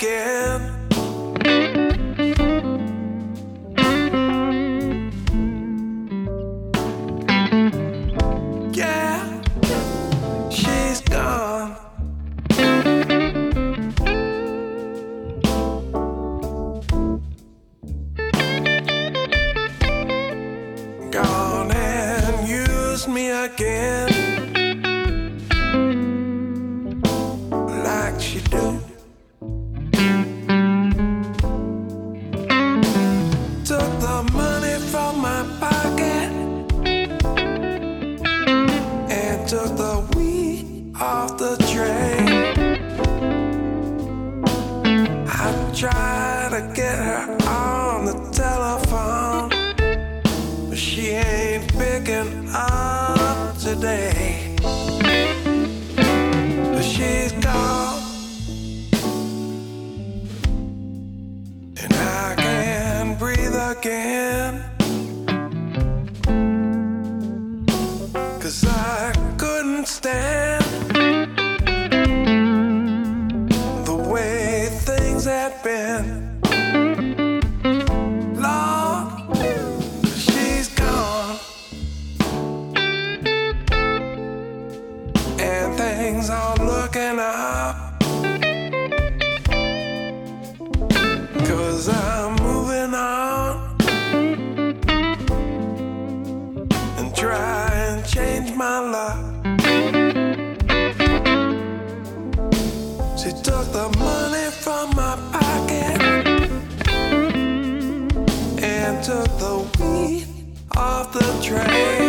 again. Yeah, she's gone. Gone and used me again, like she do. Took the money from my pocket and took the weed off the train. I tried to get her on the telephone, but she ain't picking up today. But she's gone, and I can't breathe again. 'Cause I couldn't stand the way things had been. Lord, she's gone, and things are looking up. 'Cause I'm moving on and try and change my luck. She took the money from my pocket and took the weed off the train.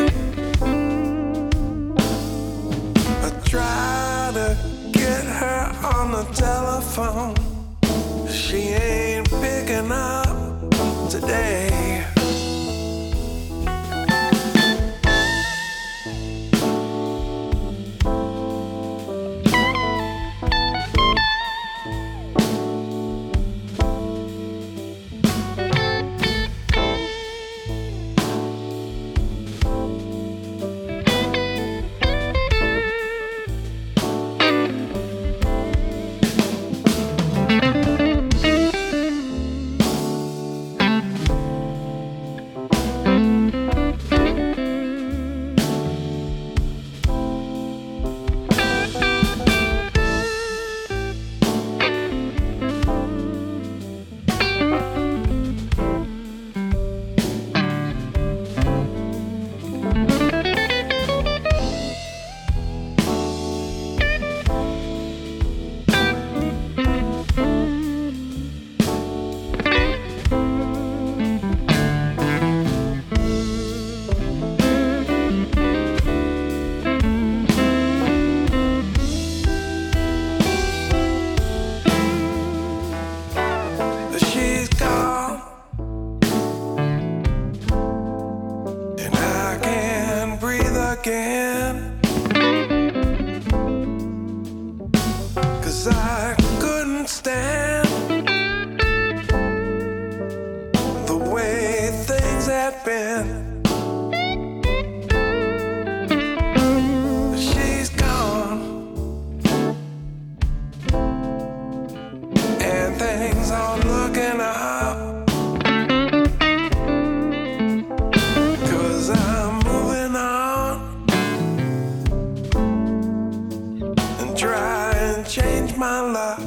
I tried to get her on the telephone, she ain't picking up today. She's gone, and I can't breathe again. 'Cause I couldn't stand the way things had been. She's gone, and things are looking up. 'Cause I'm moving on and try and change my luck.